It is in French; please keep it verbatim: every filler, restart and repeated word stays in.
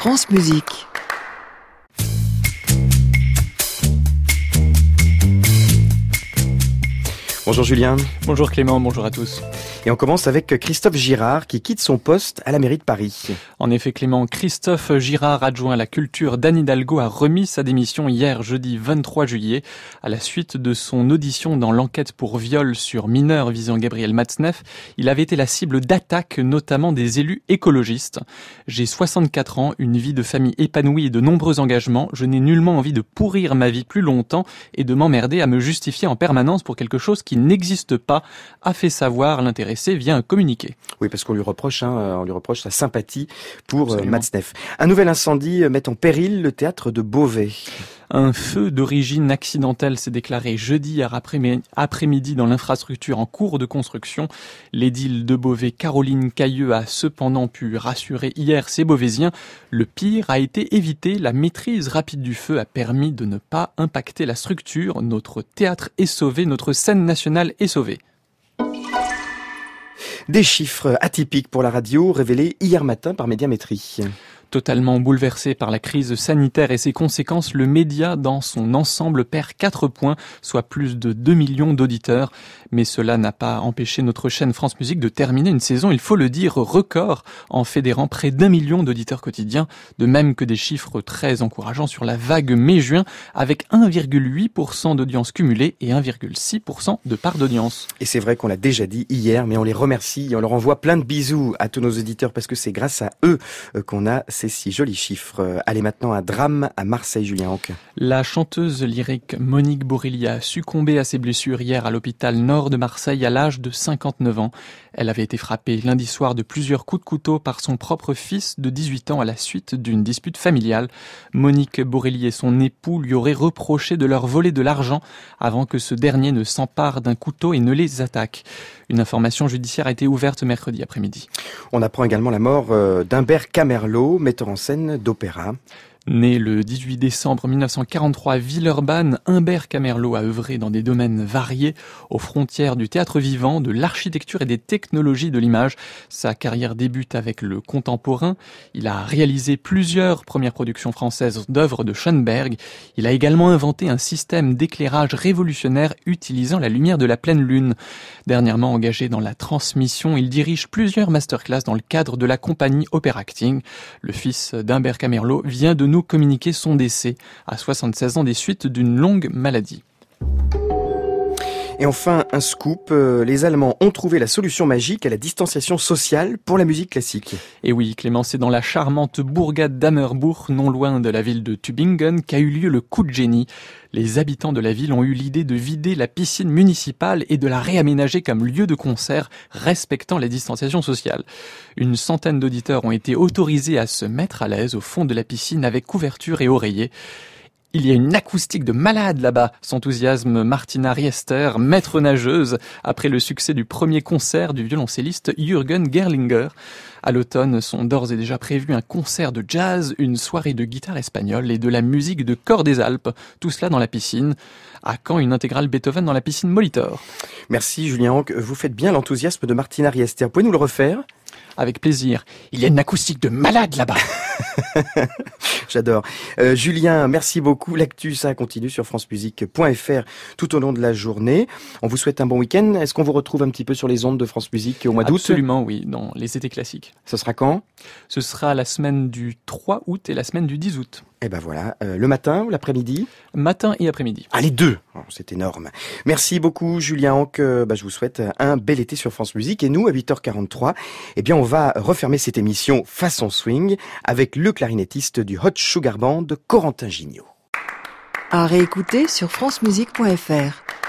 France Musique. Bonjour Julien. Bonjour Clément, bonjour à tous. Et on commence avec Christophe Girard qui quitte son poste à la mairie de Paris. En effet Clément, Christophe Girard, adjoint à la culture d'Anne Hidalgo, a remis sa démission hier jeudi vingt-trois juillet à la suite de son audition dans l'enquête pour viol sur mineur visant Gabriel Matzneff. Il avait été la cible d'attaques, notamment des élus écologistes. J'ai soixante-quatre ans, une vie de famille épanouie et de nombreux engagements. Je n'ai nullement envie de pourrir ma vie plus longtemps et de m'emmerder à me justifier en permanence pour quelque chose qui n'existe pas, a fait savoir l'intéressé via un communiqué. Oui, parce qu'on lui reproche, hein, on lui reproche sa sympathie pour Absolument. Matzneff. Un nouvel incendie met en péril le théâtre de Beauvais. Un feu d'origine accidentelle s'est déclaré jeudi après-midi dans l'infrastructure en cours de construction. L'édile de Beauvais, Caroline Cailleux, a cependant pu rassurer hier ses Beauvaisiens. Le pire a été évité. La maîtrise rapide du feu a permis de ne pas impacter la structure. Notre théâtre est sauvé, notre scène nationale est sauvée. Des chiffres atypiques pour la radio révélés hier matin par Médiamétrie. Totalement bouleversé par la crise sanitaire et ses conséquences, le média dans son ensemble perd quatre points, soit plus de deux millions d'auditeurs. Mais cela n'a pas empêché notre chaîne France Musique de terminer une saison, il faut le dire, record, en fédérant près d'un million d'auditeurs quotidiens, de même que des chiffres très encourageants sur la vague mai-juin, avec un virgule huit pour cent d'audience cumulée et un virgule six pour cent de part d'audience. Et c'est vrai qu'on l'a déjà dit hier, mais on les remercie et on leur envoie plein de bisous à tous nos auditeurs parce que c'est grâce à eux qu'on a ces si jolis chiffres. Allez maintenant un drame à Marseille, Julien Hanck. La chanteuse lyrique Monique Borély a succombé à ses blessures hier à l'hôpital Nord de Marseille à l'âge de cinquante-neuf ans. Elle avait été frappée lundi soir de plusieurs coups de couteau par son propre fils de dix-huit ans à la suite d'une dispute familiale. Monique Borély et son époux lui auraient reproché de leur voler de l'argent avant que ce dernier ne s'empare d'un couteau et ne les attaque. Une information judiciaire a été ouverte mercredi après-midi. On apprend également la mort d'Humbert Camerlot, metteur en scène d'opéra. Né le dix-huit décembre mille neuf cent quarante-trois à Villeurbanne, Humbert Camerlot a œuvré dans des domaines variés, aux frontières du théâtre vivant, de l'architecture et des technologies de l'image. Sa carrière débute avec le contemporain. Il a réalisé plusieurs premières productions françaises d'œuvres de Schoenberg. Il a également inventé un système d'éclairage révolutionnaire utilisant la lumière de la pleine lune. Dernièrement engagé dans la transmission, il dirige plusieurs masterclass dans le cadre de la compagnie Opéracting. Le fils d'Humbert Camerlot vient de nous communiquer son décès à soixante-seize ans des suites d'une longue maladie. Et enfin, un scoop, les Allemands ont trouvé la solution magique à la distanciation sociale pour la musique classique. Et oui, Clément, c'est dans la charmante bourgade d'Ammerbuch, non loin de la ville de Tübingen, qu'a eu lieu le coup de génie. Les habitants de la ville ont eu l'idée de vider la piscine municipale et de la réaménager comme lieu de concert, respectant la distanciation sociale. Une centaine d'auditeurs ont été autorisés à se mettre à l'aise au fond de la piscine avec couverture et oreiller. Il y a une acoustique de malade là-bas, s'enthousiasme Martina Riester, maître nageuse, après le succès du premier concert du violoncelliste Jürgen Gerlinger. À l'automne sont d'ores et déjà prévus un concert de jazz, une soirée de guitare espagnole et de la musique de Chœur des Alpes, tout cela dans la piscine. À quand une intégrale Beethoven dans la piscine Molitor? Merci Julien Hanck, vous faites bien l'enthousiasme de Martina Riester. Vous pouvez nous le refaire? Avec plaisir. Il y a une acoustique de malade là-bas. J'adore. Euh, Julien, merci beaucoup. L'actu, ça continue sur francemusique point f r tout au long de la journée. On vous souhaite un bon week-end. Est-ce qu'on vous retrouve un petit peu sur les ondes de France Musique au mois d'août? Absolument, oui, dans les étés classiques. Ce sera quand? Ce sera la semaine du trois août et la semaine du dix août. Eh ben voilà, euh, le matin ou l'après-midi? Matin et après-midi. Ah, les deux. Oh, c'est énorme. Merci beaucoup Julien Hanck. Euh, bah, je vous souhaite un bel été sur France Musique. Et nous, à huit heures quarante-trois, eh bien, on va refermer cette émission façon swing avec le clarinettiste du Hot Sugar Band, Corentin Gignot. À réécouter sur francemusique point f r.